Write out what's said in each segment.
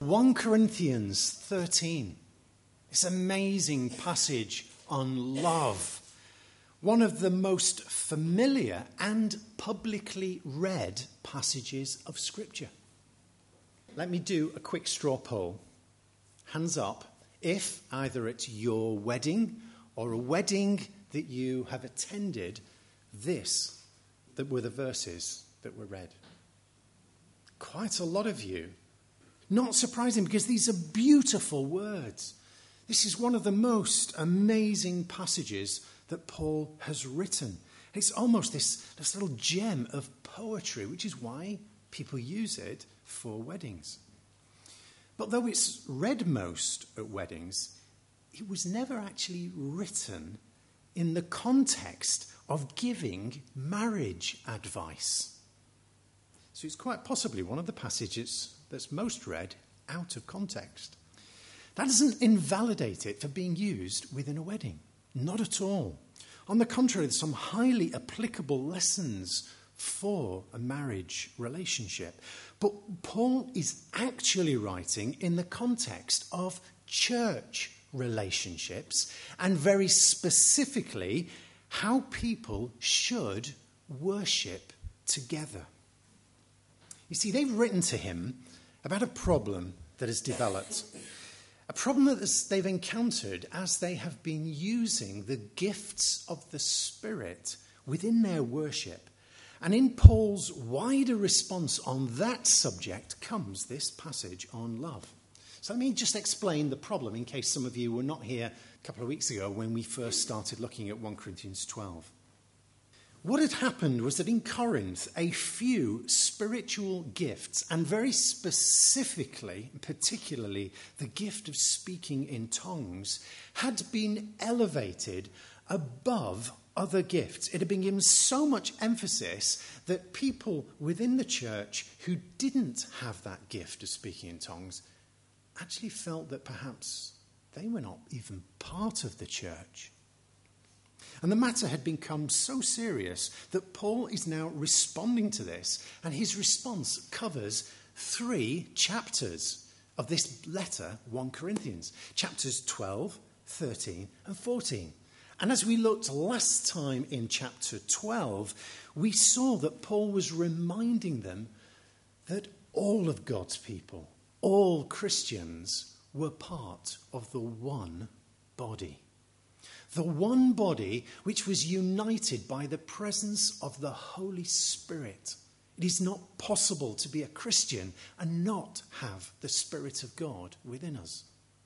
1 Corinthians 13. This amazing passage on love. One of the most familiar and publicly read passages of Scripture. Let me do a quick straw poll. Hands up if either at your wedding or a wedding that you have attended, that were the verses that were read. Quite a lot of you. Not surprising, because these are beautiful words. This is one of the most amazing passages that Paul has written. It's almost this little gem of poetry, which is why people use it for weddings. But though it's read most at weddings, it was never actually written in the context of giving marriage advice. So it's quite possibly one of the passages that's most read out of context. That doesn't invalidate it for being used within a wedding. Not at all. On the contrary, there's some highly applicable lessons for a marriage relationship. But Paul is actually writing in the context of church relationships, and very specifically how people should worship together. You see, they've written to him about a problem that has developed, a problem that they've encountered as they have been using the gifts of the Spirit within their worship. And in Paul's wider response on that subject comes this passage on love. So let me just explain the problem in case some of you were not here a couple of weeks ago when we first started looking at 1 Corinthians 12. What had happened was that in Corinth, a few spiritual gifts, and very specifically, particularly the gift of speaking in tongues, had been elevated above other gifts. It had been given so much emphasis that people within the church who didn't have that gift of speaking in tongues actually felt that perhaps they were not even part of the church. And the matter had become so serious that Paul is now responding to this, and his response covers 3 chapters of this letter, 1 Corinthians, chapters 12, 13, and 14. And as we looked last time in chapter 12, we saw that Paul was reminding them that all of God's people, all Christians, were part of the one body. The one body which was united by the presence of the Holy Spirit. It is not possible to be a Christian and not have the Spirit of God within us.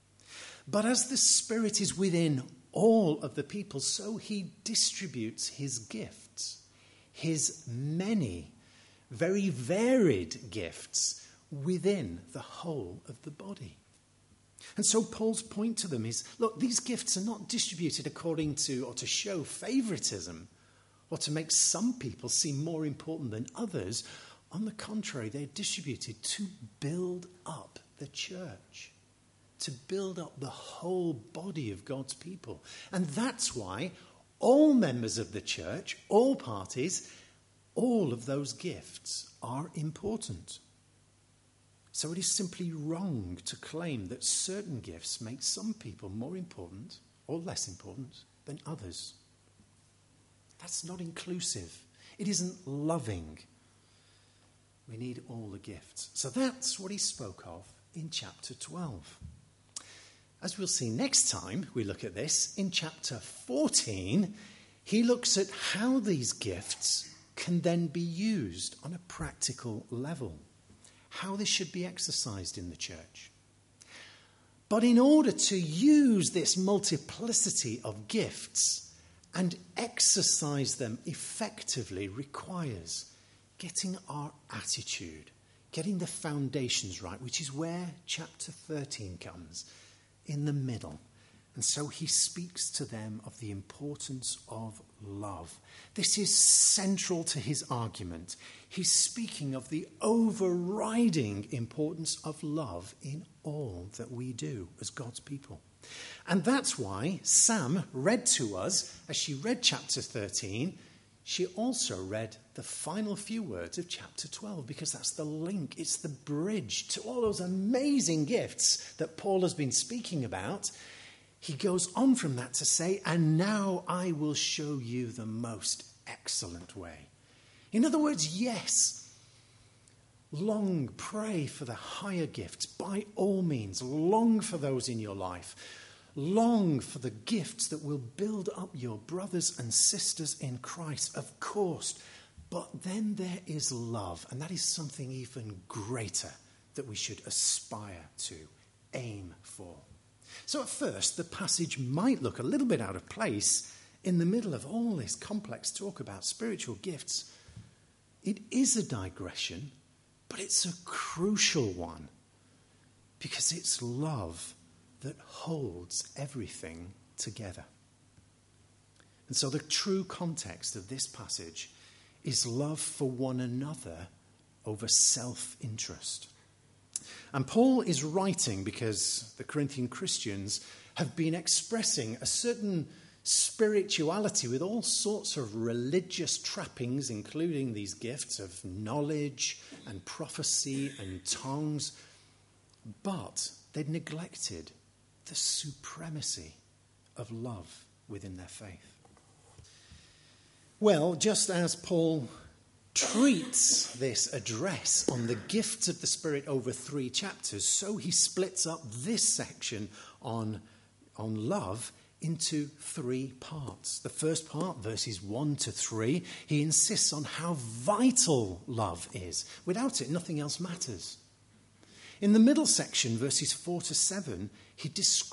But as the Spirit is within all of the people, so he distributes his gifts, his many, very varied gifts within the whole of the body. And so Paul's point to them is, look, these gifts are not distributed according to or to show favoritism or to make some people seem more important than others. On the contrary, they're distributed to build up the church, to build up the whole body of God's people. And that's why all members of the church, all parties, all of those gifts are important. So it is simply wrong to claim that certain gifts make some people more important or less important than others. That's not inclusive. It isn't loving. We need all the gifts. So that's what he spoke of in chapter 12. As we'll see next time we look at this, in chapter 14, he looks at how these gifts can then be used on a practical level. How this should be exercised in the church. But in order to use this multiplicity of gifts and exercise them effectively requires getting our attitude, getting the foundations right, which is where chapter 13 comes, in the middle. And so he speaks to them of the importance of love. This is central to his argument. He's speaking of the overriding importance of love in all that we do as God's people. And that's why Sam read to us, as she read chapter 13, she also read the final few words of chapter 12, because that's the link, it's the bridge to all those amazing gifts that Paul has been speaking about. He goes on from that to say, and now I will show you the most excellent way. In other words, yes, long, pray for the higher gifts. By all means, long for those in your life. Long for the gifts that will build up your brothers and sisters in Christ, of course. But then there is love, and that is something even greater that we should aspire to, aim for. So at first, the passage might look a little bit out of place in the middle of all this complex talk about spiritual gifts. It is a digression, but it's a crucial one, because it's love that holds everything together. And so the true context of this passage is love for one another over self-interest. And Paul is writing because the Corinthian Christians have been expressing a certain spirituality with all sorts of religious trappings, including these gifts of knowledge and prophecy and tongues, but they'd neglected the supremacy of love within their faith. Well, just as Paul treats this address on the gifts of the Spirit over 3 chapters, so he splits up this section on love into 3 parts. The first part, verses 1 to 3, he insists on how vital love is. Without it, nothing else matters. In the middle section, verses 4 to 7, he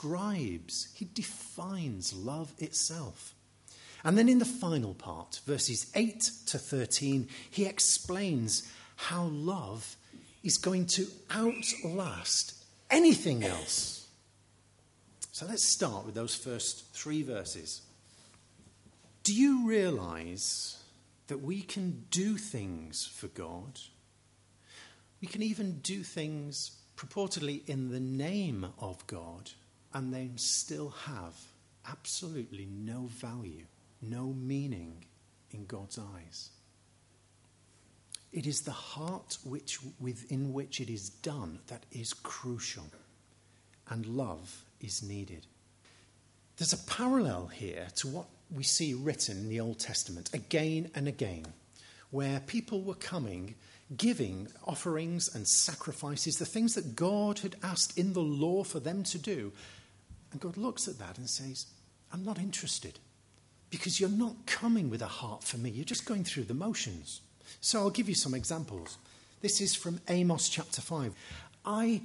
defines love itself. And then in the final part, verses 8 to 13, he explains how love is going to outlast anything else. So let's start with those first 3 verses. Do you realize that we can do things for God? We can even do things purportedly in the name of God, and they still have absolutely no value, no meaning in God's eyes. It is the heart within which it is done that is crucial, and love is needed. There's a parallel here to what we see written in the Old Testament again and again, where people were coming, giving offerings and sacrifices, the things that God had asked in the law for them to do. And God looks at that and says, I'm not interested, because you're not coming with a heart for me. You're just going through the motions. So I'll give you some examples. This is from Amos chapter 5. I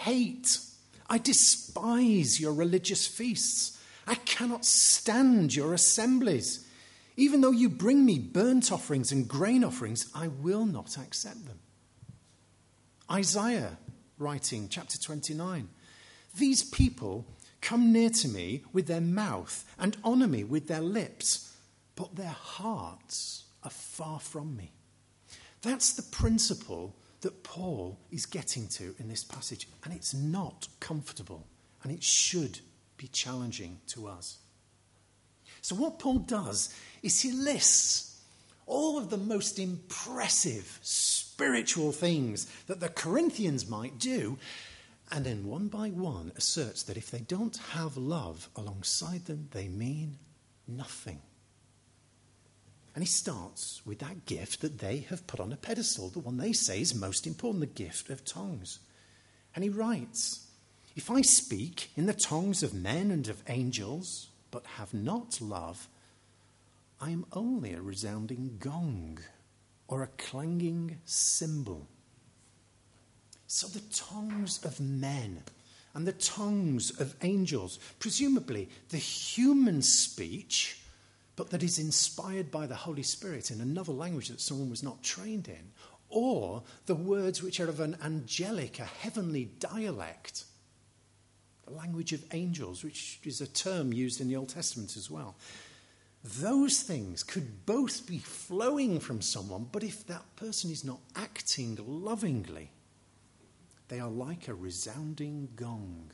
despise your religious feasts. I cannot stand your assemblies. Even though you bring me burnt offerings and grain offerings, I will not accept them. Isaiah writing, chapter 29. These people come near to me with their mouth and honor me with their lips, but their hearts are far from me. That's the principle that Paul is getting to in this passage, and it's not comfortable, and it should be challenging to us. So what Paul does is he lists all of the most impressive spiritual things that the Corinthians might do, and then one by one asserts that if they don't have love alongside them, they mean nothing. And he starts with that gift that they have put on a pedestal, the one they say is most important, the gift of tongues. And he writes, if I speak in the tongues of men and of angels, but have not love, I am only a resounding gong or a clanging cymbal. So the tongues of men and the tongues of angels, presumably the human speech, but that is inspired by the Holy Spirit in another language that someone was not trained in, or the words which are of an angelic, a heavenly dialect, the language of angels, which is a term used in the Old Testament as well. Those things could both be flowing from someone, but if that person is not acting lovingly, they are like a resounding gong.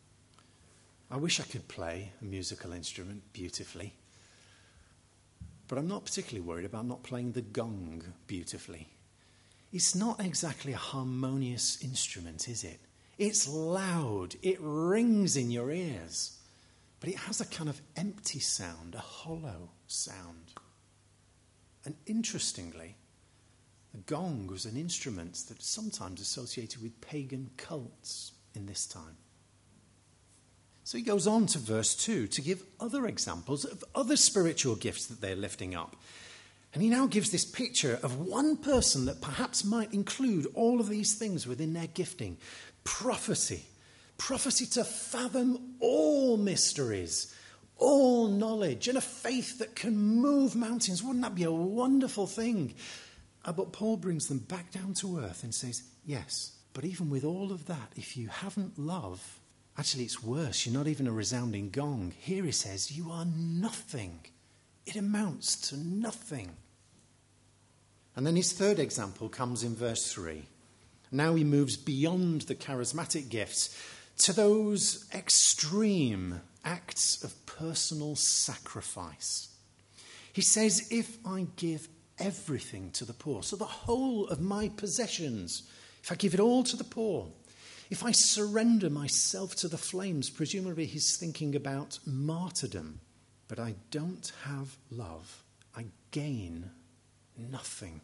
I wish I could play a musical instrument beautifully, but I'm not particularly worried about not playing the gong beautifully. It's not exactly a harmonious instrument, is it? It's loud, it rings in your ears, but it has a kind of empty sound, a hollow sound. And interestingly, the gong was an instrument that's sometimes associated with pagan cults in this time. So he goes on to verse 2 to give other examples of other spiritual gifts that they're lifting up. And he now gives this picture of one person that perhaps might include all of these things within their gifting. Prophecy. Prophecy to fathom all mysteries, all knowledge, and a faith that can move mountains. Wouldn't that be a wonderful thing? But Paul brings them back down to earth and says, yes, but even with all of that, if you haven't love, actually it's worse. You're not even a resounding gong. Here he says, you are nothing. It amounts to nothing. And then his third example comes in verse 3. Now he moves beyond the charismatic gifts to those extreme acts of personal sacrifice. He says, if I give everything to the poor, so the whole of my possessions, if I give it all to the poor, if I surrender myself to the flames, presumably he's thinking about martyrdom, but I don't have love, I gain nothing.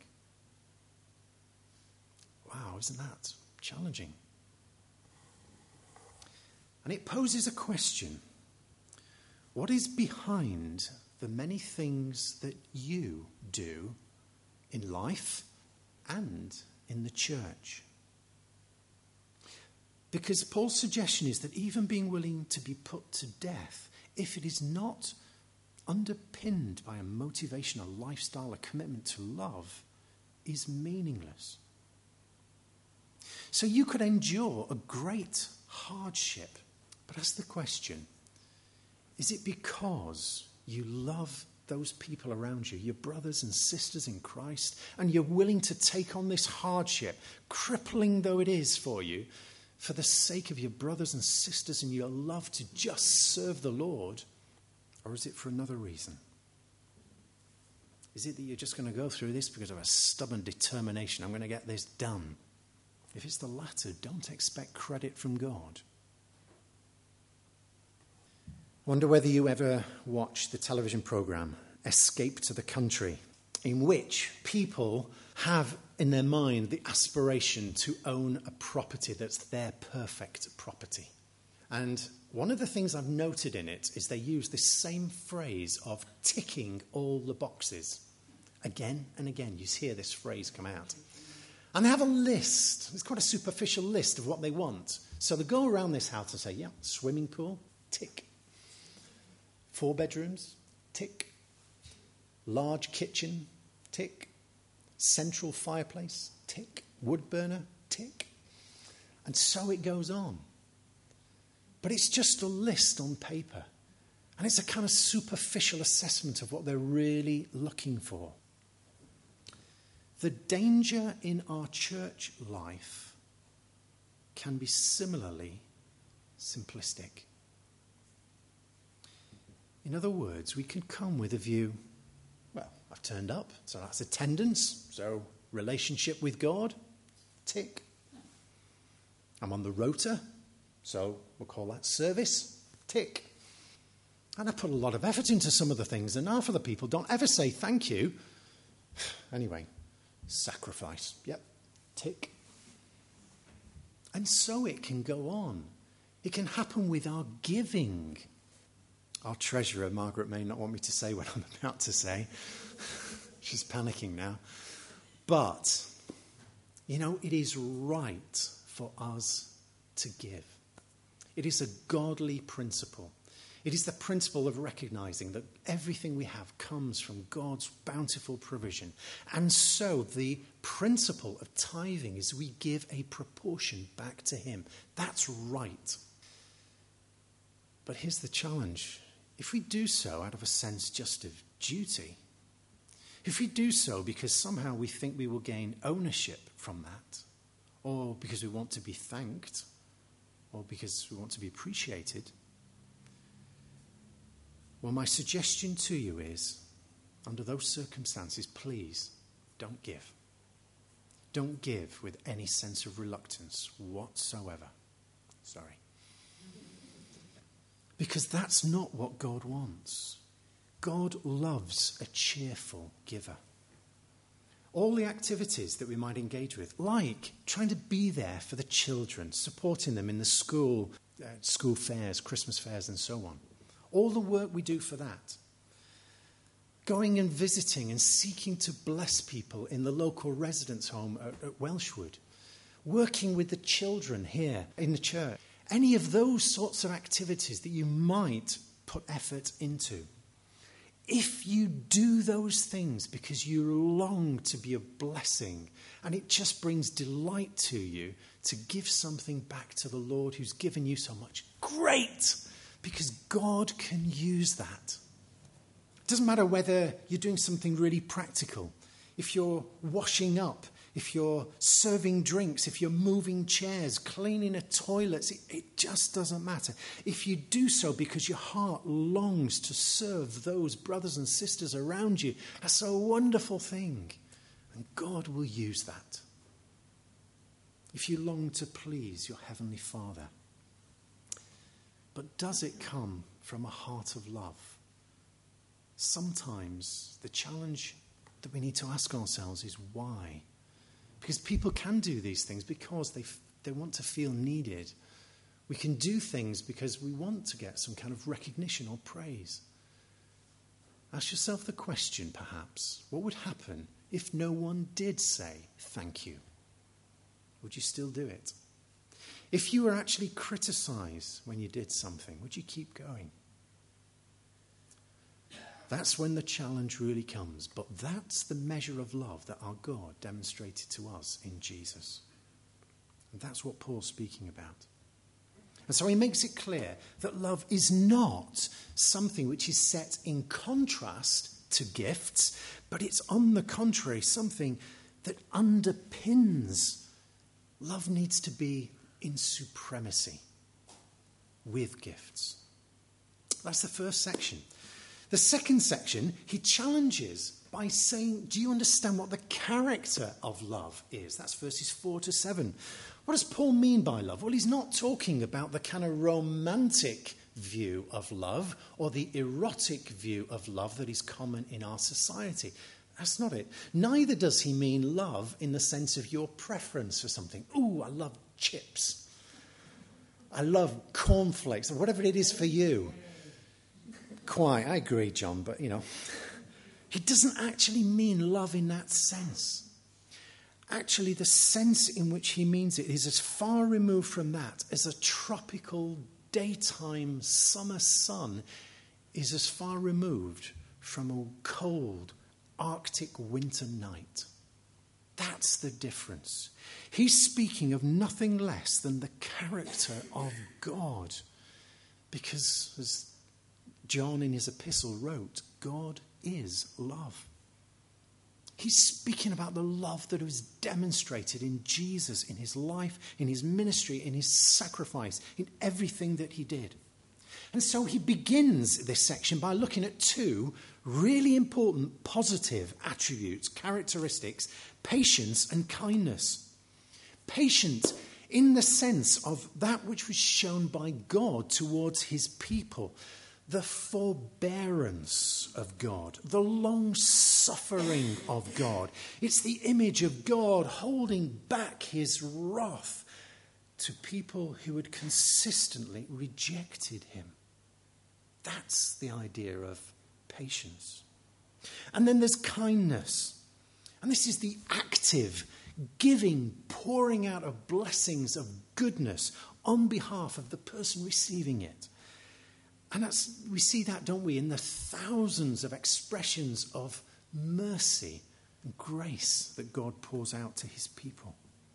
Wow, isn't that challenging? And it poses a question. What is behind the many things that you do in life and in the church? Because Paul's suggestion is that even being willing to be put to death, if it is not underpinned by a motivation, a lifestyle, a commitment to love, is meaningless. So you could endure a great hardship, but ask the question, is it because you love those people around you, your brothers and sisters in Christ, and you're willing to take on this hardship, crippling though it is for you, for the sake of your brothers and sisters and your love to just serve the Lord? Or is it for another reason? Is it that you're just going to go through this because of a stubborn determination? I'm going to get this done. If it's the latter, don't expect credit from God. I wonder whether you ever watched the television program Escape to the Country, in which people have in their mind the aspiration to own a property that's their perfect property. And one of the things I've noted in it is they use this same phrase of ticking all the boxes. Again and again, you hear this phrase come out. And they have a list. It's quite a superficial list of what they want. So they go around this house and say, yeah, swimming pool, tick. 4 bedrooms, tick. Large kitchen, tick. Central fireplace, tick. Wood burner, tick. And so it goes on. But it's just a list on paper. And it's a kind of superficial assessment of what they're really looking for. The danger in our church life can be similarly simplistic. In other words, we can come with a view, well, I've turned up, so that's attendance, so relationship with God, tick. I'm on the rota, so we'll call that service, tick. And I put a lot of effort into some of the things, and half of the people don't ever say thank you. Anyway, sacrifice, yep, tick. And so it can go on. It can happen with our giving. Our treasurer, Margaret, may not want me to say what I'm about to say. She's panicking now. But, it is right for us to give. It is a godly principle. It is the principle of recognizing that everything we have comes from God's bountiful provision. And so the principle of tithing is we give a proportion back to him. That's right. But here's the challenge. If we do so out of a sense just of duty, if we do so because somehow we think we will gain ownership from that, or because we want to be thanked, or because we want to be appreciated, well, my suggestion to you is, under those circumstances, please don't give. Don't give with any sense of reluctance whatsoever. Sorry. Because that's not what God wants. God loves a cheerful giver. All the activities that we might engage with, like trying to be there for the children, supporting them in the school fairs, Christmas fairs and so on. All the work we do for that. Going and visiting and seeking to bless people in the local residence home at Welshwood. Working with the children here in the church. Any of those sorts of activities that you might put effort into. If you do those things because you long to be a blessing and it just brings delight to you to give something back to the Lord who's given you so much, great! Because God can use that. It doesn't matter whether you're doing something really practical. If you're washing up, if you're serving drinks, if you're moving chairs, cleaning a toilet, it just doesn't matter. If you do so because your heart longs to serve those brothers and sisters around you, that's a wonderful thing. And God will use that. If you long to please your Heavenly Father. But does it come from a heart of love? Sometimes the challenge that we need to ask ourselves is why? Because people can do these things because they want to feel needed. We can do things because we want to get some kind of recognition or praise. Ask yourself the question, perhaps, what would happen if no one did say thank you? Would you still do it? If you were actually criticised when you did something, would you keep going? That's when the challenge really comes. But that's the measure of love that our God demonstrated to us in Jesus. And that's what Paul's speaking about. And so he makes it clear that love is not something which is set in contrast to gifts, but it's on the contrary something that underpins. Love needs to be in supremacy with gifts. That's the first section. The second section, he challenges by saying, do you understand what the character of love is? That's verses 4 to 7. What does Paul mean by love? Well, he's not talking about the kind of romantic view of love or the erotic view of love that is common in our society. That's not it. Neither does he mean love in the sense of your preference for something. Ooh, I love chips. I love cornflakes, or whatever it is for you. Quite, I agree, John, but, he doesn't actually mean love in that sense. Actually, the sense in which he means it is as far removed from that as a tropical daytime summer sun is as far removed from a cold Arctic winter night. That's the difference. He's speaking of nothing less than the character of God. Because, as John in his epistle wrote, God is love. He's speaking about the love that was demonstrated in Jesus, in his life, in his ministry, in his sacrifice, in everything that he did. And so he begins this section by looking at two really important positive attributes, characteristics, patience and kindness. Patience in the sense of that which was shown by God towards his people. The forbearance of God, the long-suffering of God. It's the image of God holding back his wrath to people who had consistently rejected him. That's the idea of patience. And then there's kindness. And this is the active giving, pouring out of blessings of goodness on behalf of the person receiving it. And we see that, don't we, in the thousands of expressions of mercy and grace that God pours out to his people.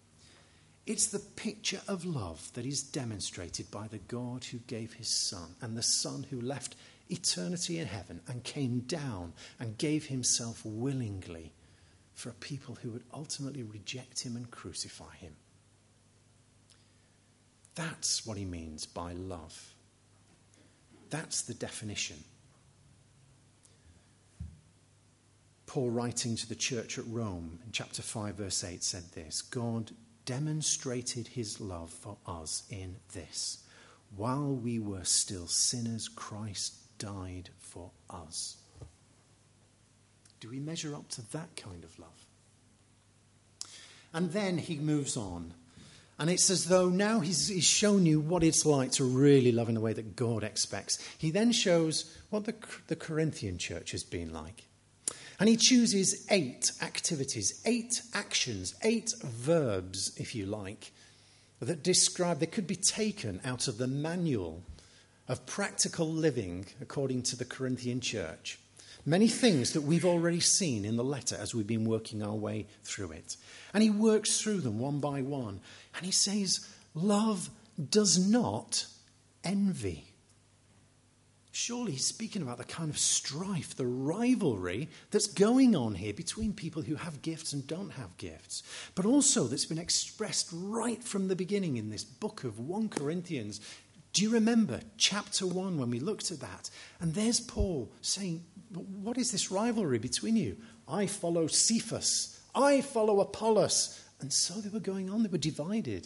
It's the picture of love that is demonstrated by the God who gave his Son, and the Son who left eternity in heaven and came down and gave himself willingly for a people who would ultimately reject him and crucify him. That's what he means by love. That's the definition. Paul, writing to the church at Rome in chapter 5, verse 8, said this: God demonstrated his love for us in this: while we were still sinners, Christ died for us. Do we measure up to that kind of love? And then he moves on. And it's as though now he's shown you what it's like to really love in the way that God expects. He then shows what the Corinthian church has been like. And he chooses 8 activities, 8 actions, 8 verbs, if you like, that describe, they could be taken out of the manual of practical living according to the Corinthian church. Many things that we've already seen in the letter as we've been working our way through it. And he works through them one by one. And he says, love does not envy. Surely he's speaking about the kind of strife, the rivalry that's going on here between people who have gifts and don't have gifts. But also that's been expressed right from the beginning in this book of 1 Corinthians. Do you remember chapter 1 when we looked at that? And there's Paul saying, what is this rivalry between you? I follow Cephas. I follow Apollos. And so they were going on. They were divided.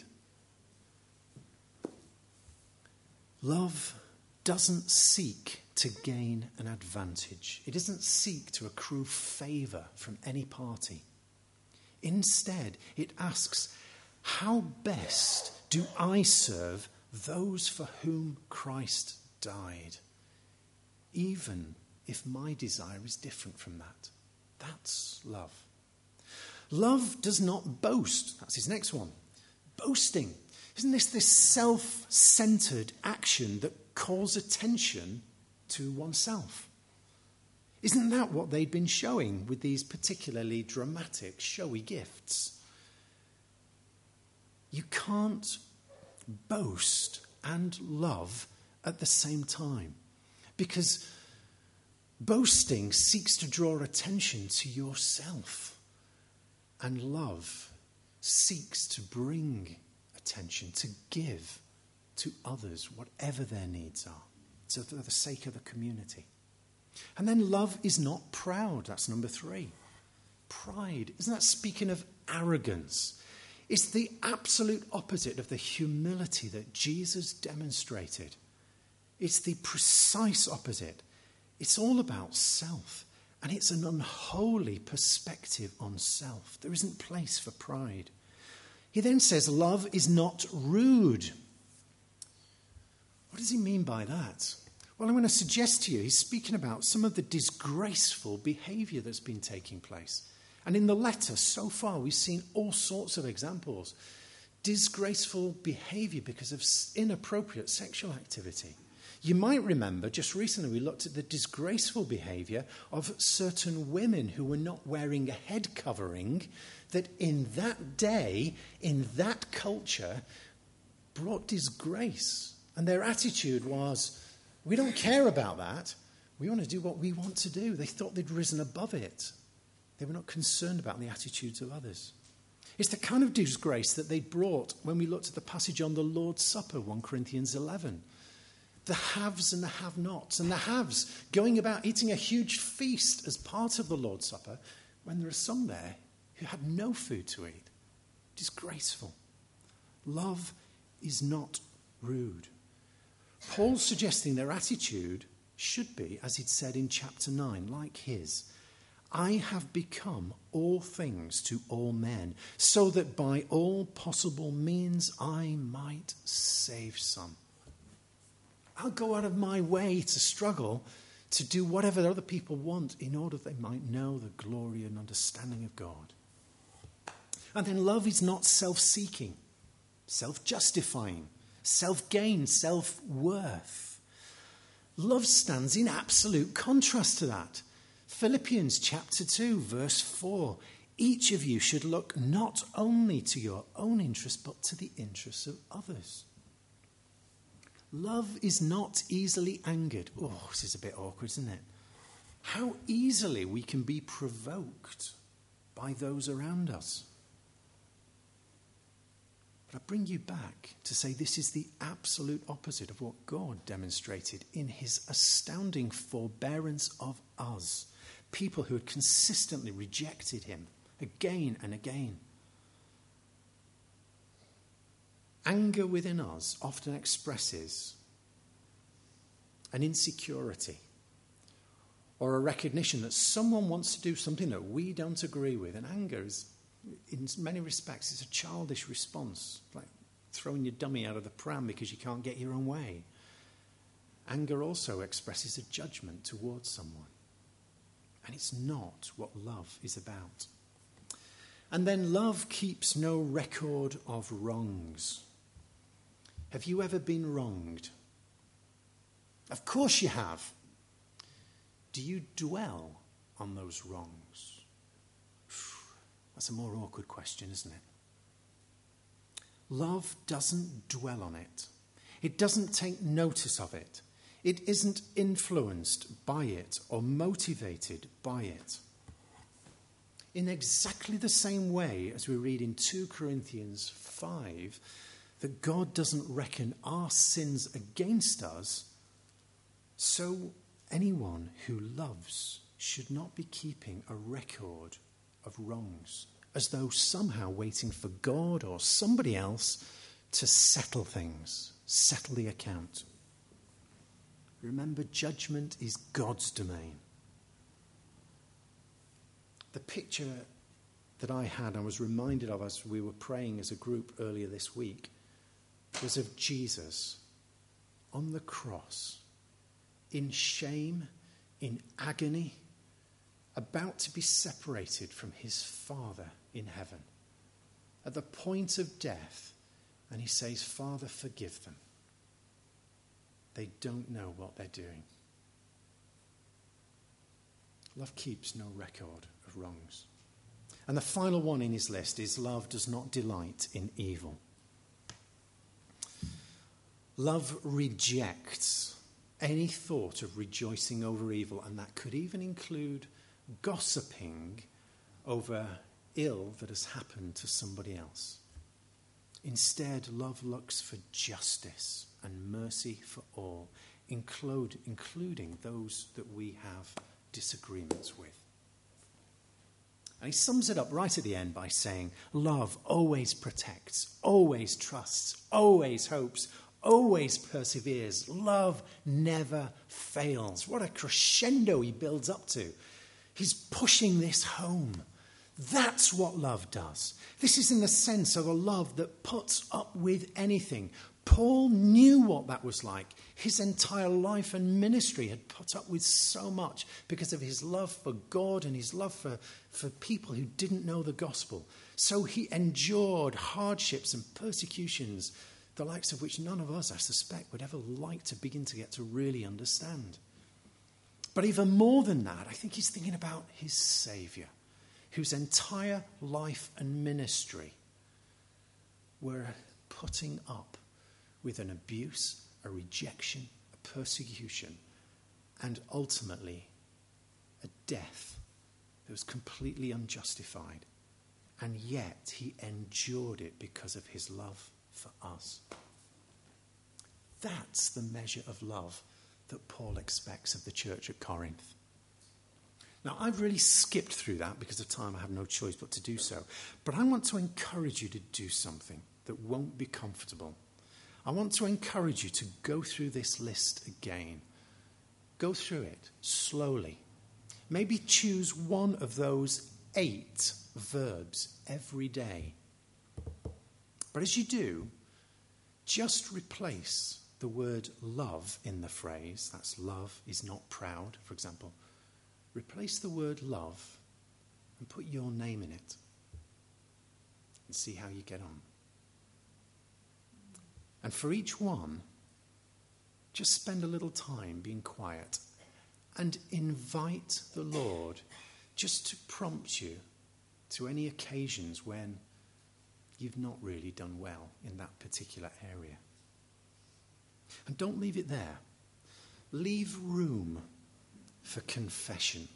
Love doesn't seek to gain an advantage. It doesn't seek to accrue favour from any party. Instead, it asks, how best do I serve those for whom Christ died, even if my desire is different from that? That's love. Love does not boast. That's his next one. Boasting. Isn't this self-centered action that calls attention to oneself? Isn't that what they'd been showing with these particularly dramatic, showy gifts? You can't boast and love at the same time, because boasting seeks to draw attention to yourself, and love seeks to bring attention, to give to others whatever their needs are, so for the sake of the community. And then love is not proud. That's number 3. Pride. Isn't that speaking of arrogance? It's the absolute opposite of the humility that Jesus demonstrated. It's the precise opposite. It's all about self. And it's an unholy perspective on self. There isn't place for pride. He then says, love is not rude. What does he mean by that? Well, I'm going to suggest to you, he's speaking about some of the disgraceful behaviour that's been taking place. And in the letter, so far, we've seen all sorts of examples. Disgraceful behaviour because of inappropriate sexual activity. You might remember, just recently we looked at the disgraceful behaviour of certain women who were not wearing a head covering, that in that day, in that culture, brought disgrace. And their attitude was, we don't care about that. We want to do what we want to do. They thought they'd risen above it. They were not concerned about the attitudes of others. It's the kind of disgrace that they brought when we looked at the passage on the Lord's Supper, 1 Corinthians 11. The haves and the have-nots, and the haves going about eating a huge feast as part of the Lord's Supper when there are some there who had no food to eat. Disgraceful. Love is not rude. Paul's suggesting their attitude should be, as he'd said in chapter 9, like his. I have become all things to all men, so that by all possible means I might save some. I'll go out of my way to struggle to do whatever other people want in order they might know the glory and understanding of God. And then love is not self-seeking, self-justifying, self-gain, self-worth. Love stands in absolute contrast to that. Philippians chapter 2, verse 4. Each of you should look not only to your own interests, but to the interests of others. Love is not easily angered. Oh, this is a bit awkward, isn't it? How easily we can be provoked by those around us. But I bring you back to say this is the absolute opposite of what God demonstrated in his astounding forbearance of us. people who had consistently rejected him again and again. Anger within us often expresses an insecurity or a recognition that someone wants to do something that we don't agree with. And anger is, in many respects, it's a childish response, like throwing your dummy out of the pram because you can't get your own way. Anger also expresses a judgment towards someone. And it's not what love is about. And then love keeps no record of wrongs. Have you ever been wronged? Of course you have. Do you dwell on those wrongs? That's a more awkward question, isn't it? Love doesn't dwell on it. It doesn't take notice of it. It isn't influenced by it or motivated by it. In exactly the same way as we read in 2 Corinthians 5 that God doesn't reckon our sins against us, so anyone who loves should not be keeping a record of wrongs, as though somehow waiting for God or somebody else to settle things, settle the account. Remember, judgment is God's domain. The picture that I had, I was reminded of as we were praying as a group earlier this week, was of Jesus on the cross, in shame, in agony, about to be separated from his Father in heaven, at the point of death, and he says, Father, forgive them. They don't know what they're doing. Love keeps no record of wrongs. And the final one in his list is love does not delight in evil. Love rejects any thought of rejoicing over evil, and that could even include gossiping over ill that has happened to somebody else. Instead, love looks for justice and mercy for all, including those that we have disagreements with. And he sums it up right at the end by saying, love always protects, always trusts, always hopes, always perseveres. Love never fails. What a crescendo he builds up to. He's pushing this home. That's what love does. This is in the sense of a love that puts up with anything. Paul knew what that was like. His entire life and ministry had put up with so much because of his love for God and his love for people who didn't know the gospel. So he endured hardships and persecutions, the likes of which none of us, I suspect, would ever like to begin to get to really understand. But even more than that, I think he's thinking about his Saviour, whose entire life and ministry were putting up with an abuse, a rejection, a persecution, and ultimately a death that was completely unjustified. And yet he endured it because of his love for us. That's the measure of love that Paul expects of the church at Corinth. Now, I've really skipped through that because of time. I have no choice but to do so. But I want to encourage you to do something that won't be comfortable. I want to encourage you to go through this list again. Go through it slowly. Maybe choose one of those 8 verbs every day. But as you do, just replace the word love in the phrase. That's love is not proud, for example. Replace the word love and put your name in it and see how you get on. And for each one, just spend a little time being quiet and invite the Lord just to prompt you to any occasions when you've not really done well in that particular area. And don't leave it there. Leave room for confession.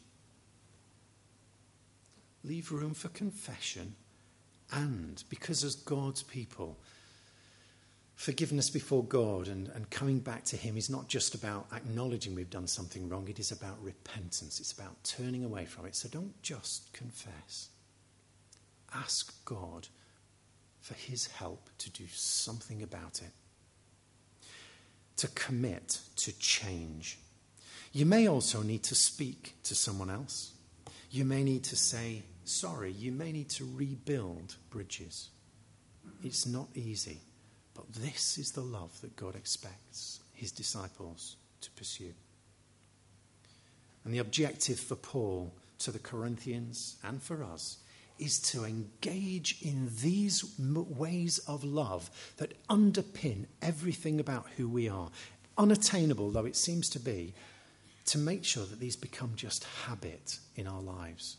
Leave room for confession, and because as God's people, Forgiveness before God and coming back to him is not just about acknowledging we've done something wrong. It is about repentance. It's about turning away from it. So don't just confess. Ask God for his help to do something about it. To commit to change. You may also need to speak to someone else. You may need to say sorry. You may need to rebuild bridges. It's not easy, but this is the love that God expects his disciples to pursue. And the objective for Paul to the Corinthians and for us is to engage in these ways of love that underpin everything about who we are, unattainable though it seems to be, to make sure that these become just habit in our lives.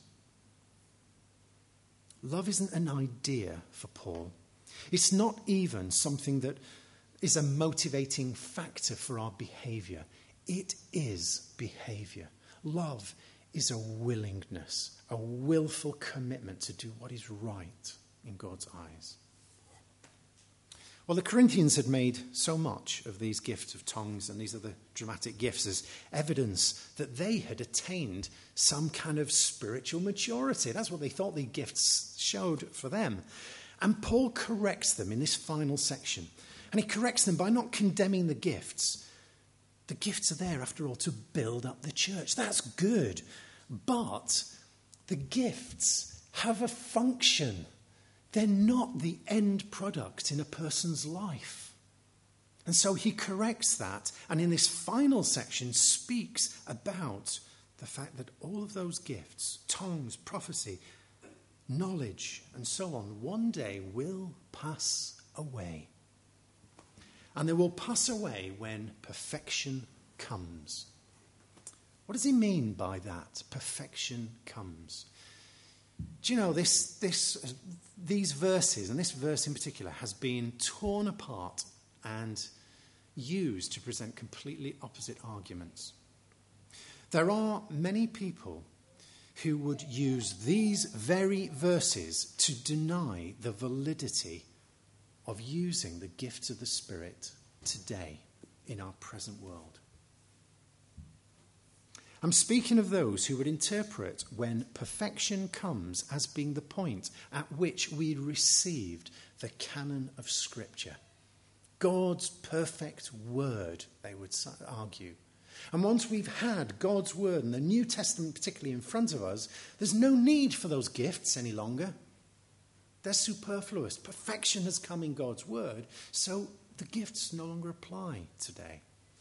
Love isn't an idea for Paul. It's not even something that is a motivating factor for our behaviour. It is behaviour. Love is a willingness, a willful commitment to do what is right in God's eyes. Well, the Corinthians had made so much of these gifts of tongues and these other dramatic gifts as evidence that they had attained some kind of spiritual maturity. That's what they thought the gifts showed for them. And Paul corrects them in this final section. And he corrects them by not condemning the gifts. The gifts are there, after all, to build up the church. That's good. But the gifts have a function. They're not the end product in a person's life. And so he corrects that, and in this final section speaks about the fact that all of those gifts, tongues, prophecy, knowledge, and so on, one day will pass away. And they will pass away when perfection comes. What does he mean by that? Perfection comes. Do you know, these verses, and this verse in particular, has been torn apart and used to present completely opposite arguments. There are many people who would use these very verses to deny the validity of using the gifts of the Spirit today in our present world. I'm speaking of those who would interpret when perfection comes as being the point at which we received the canon of Scripture. God's perfect word, they would argue. And once we've had God's word and the New Testament particularly in front of us, there's no need for those gifts any longer. They're superfluous. Perfection has come in God's word, so the gifts no longer apply today.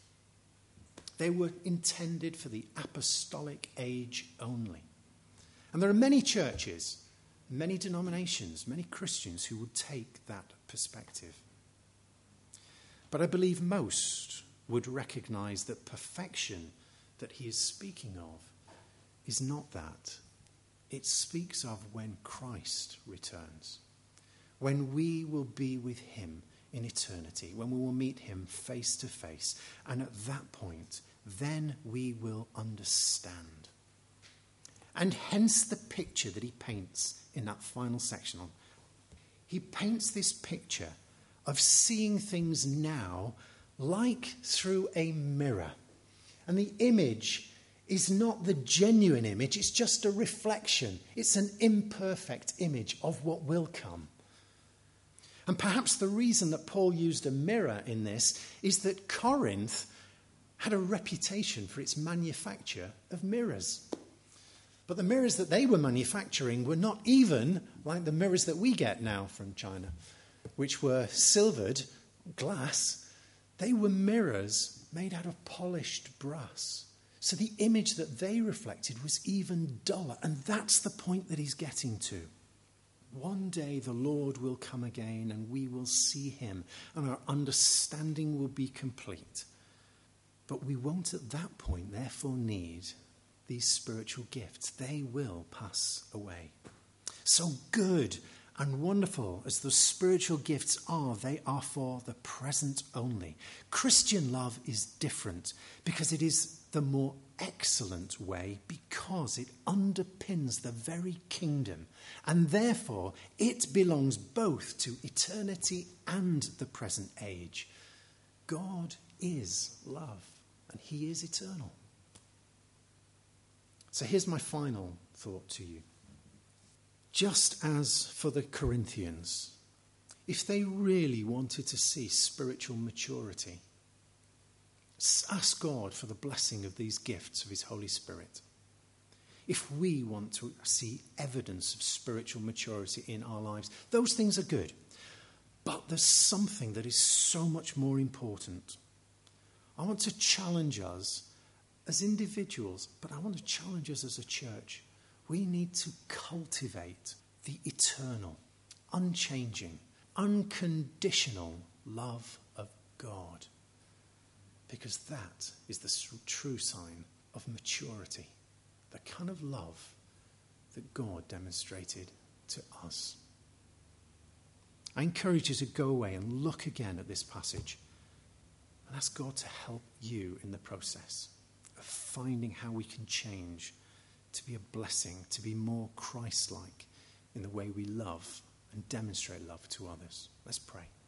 They were intended for the apostolic age only. And there are many churches, many denominations, many Christians who would take that perspective. But I believe most would recognize that perfection that he is speaking of is not that. It speaks of when Christ returns, when we will be with him in eternity, when we will meet him face to face. And at that point, then we will understand. And hence the picture that he paints in that final section. He paints this picture of seeing things now like through a mirror. And the image is not the genuine image, it's just a reflection. It's an imperfect image of what will come. And perhaps the reason that Paul used a mirror in this is that Corinth had a reputation for its manufacture of mirrors. But the mirrors that they were manufacturing were not even like the mirrors that we get now from China, which were silvered glass. They were mirrors made out of polished brass. So the image that they reflected was even duller. And that's the point that he's getting to. One day the Lord will come again and we will see him and our understanding will be complete. But we won't at that point therefore need these spiritual gifts. They will pass away. So good and wonderful as those spiritual gifts are, they are for the present only. Christian love is different because it is the more excellent way because it underpins the very kingdom, and therefore it belongs both to eternity and the present age. God is love, and he is eternal. So here's my final thought to you. Just as for the Corinthians, if they really wanted to see spiritual maturity, ask God for the blessing of these gifts of his Holy Spirit. If we want to see evidence of spiritual maturity in our lives, those things are good. But there's something that is so much more important. I want to challenge us as individuals, but I want to challenge us as a church. We need to cultivate the eternal, unchanging, unconditional love of God. Because that is the true sign of maturity, the kind of love that God demonstrated to us. I encourage you to go away and look again at this passage and ask God to help you in the process of finding how we can change to be a blessing, to be more Christ-like in the way we love and demonstrate love to others. Let's pray.